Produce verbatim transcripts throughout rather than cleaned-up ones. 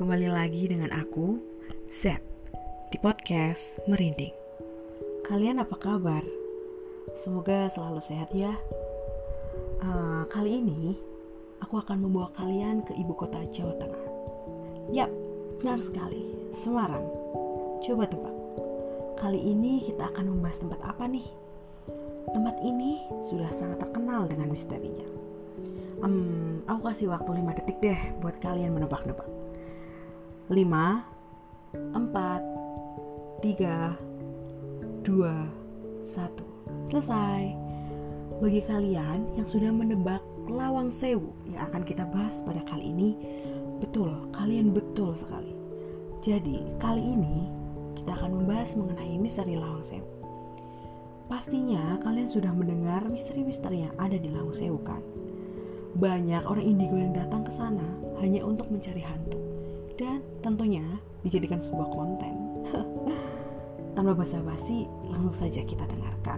kembali lagi dengan aku, Z, di podcast Merinding. Kalian apa kabar? Semoga selalu sehat ya. uh, Kali ini, aku akan membawa kalian ke ibu kota Jawa Tengah. Yap, benar sekali, Semarang. Coba tebak, kali ini kita akan membahas tempat apa nih? Tempat ini sudah sangat terkenal dengan misterinya. Hmm, aku kasih waktu lima detik deh buat kalian menebak-nebak. lima, empat, tiga, dua, satu. Selesai. Bagi kalian yang sudah menebak Lawang Sewu yang akan kita bahas pada kali ini, betul, kalian betul sekali. Jadi, kali ini kita akan membahas mengenai misteri Lawang Sewu. Pastinya kalian sudah mendengar misteri-misteri yang ada di Lawang Sewu kan? Banyak orang indigo yang datang ke sana hanya untuk mencari hantu. Dan tentunya dijadikan sebuah konten. Tanpa basa-basi, langsung saja kita dengarkan.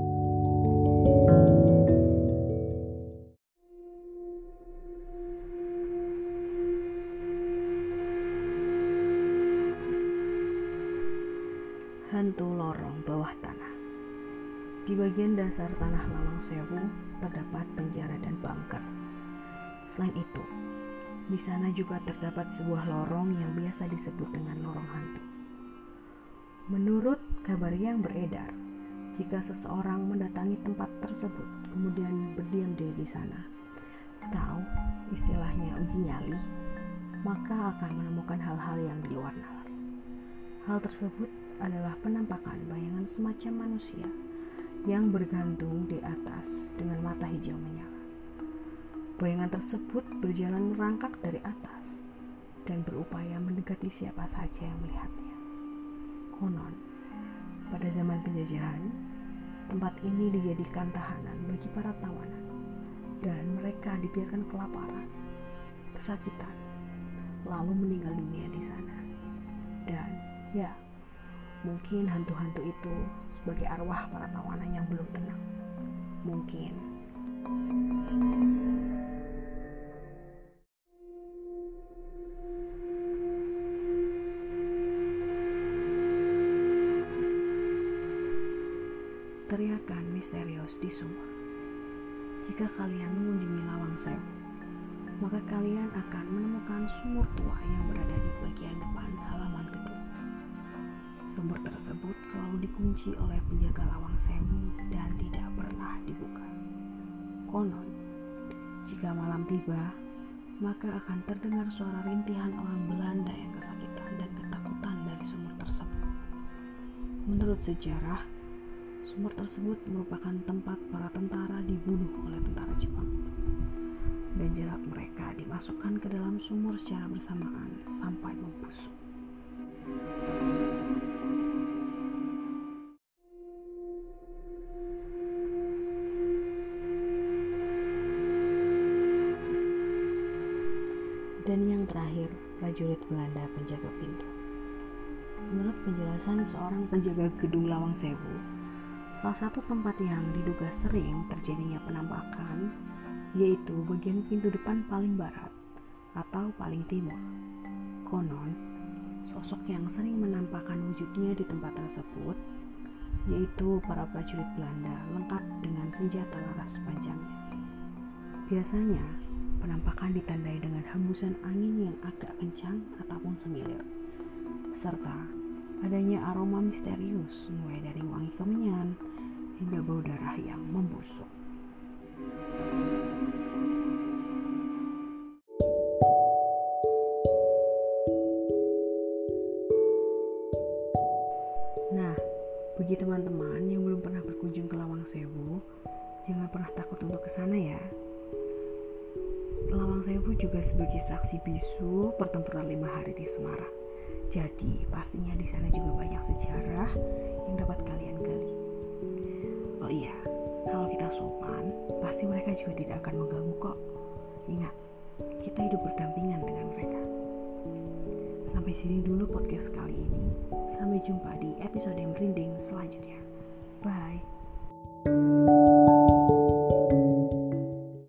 Hantu lorong bawah tanah. Di bagian dasar tanah Lawang Sewu terdapat penjara dan bunker. Selain itu, di sana juga terdapat sebuah lorong yang biasa disebut dengan lorong hantu. Menurut kabar yang beredar, jika seseorang mendatangi tempat tersebut kemudian berdiam diri di sana, atau istilahnya uji nyali, maka akan menemukan hal-hal yang di luar nalar. Hal tersebut adalah penampakan bayangan semacam manusia yang bergantung di atas dengan mata hijau menyala. Bayangan tersebut berjalan merangkak dari atas dan berupaya mendekati siapa saja yang melihatnya. Konon, pada zaman penjajahan, tempat ini dijadikan tahanan bagi para tawanan dan mereka dibiarkan kelaparan, kesakitan, lalu meninggal dunia di sana. Dan ya, mungkin hantu-hantu itu sebagai arwah para tawanan yang belum tenang. Mungkin. Teriakan misterius di sumur. Jika kalian mengunjungi Lawang Sewu, maka kalian akan menemukan sumur tua yang berada di bagian depan halaman gedung. Sumur tersebut selalu dikunci oleh penjaga Lawang Sewu dan tidak pernah dibuka. Konon, jika malam tiba, maka akan terdengar suara rintihan orang Belanda yang kesakitan dan ketakutan dari sumur tersebut. Menurut sejarah, sumur tersebut merupakan tempat para tentara dibunuh oleh tentara Jepang, dan jasad mereka dimasukkan ke dalam sumur secara bersamaan sampai membusuk. Dan yang terakhir, prajurit Belanda penjaga pintu. Menurut penjelasan seorang penjaga gedung Lawang Sewu, salah satu tempat yang diduga sering terjadinya penampakan yaitu bagian pintu depan paling barat atau paling timur. Konon, sosok yang sering menampakkan wujudnya di tempat tersebut yaitu para prajurit Belanda lengkap dengan senjata laras panjangnya. Biasanya, penampakan ditandai dengan hembusan angin yang agak kencang ataupun semilir, serta adanya aroma misterius mulai dari wangi kemenyan hingga bau darah yang membusuk. Nah, bagi teman-teman yang belum pernah berkunjung ke Lawang Sewu, jangan pernah takut untuk ke sana ya. Lawang Sewu juga sebagai saksi bisu pertempuran lima hari di Semarang. Jadi pastinya di sana juga banyak sejarah yang dapat kalian gali. Oh iya, kalau kita sopan, pasti mereka juga tidak akan mengganggu kok. Ingat, kita hidup berdampingan dengan mereka. Sampai sini dulu podcast kali ini. Sampai jumpa di episode merinding selanjutnya. Bye.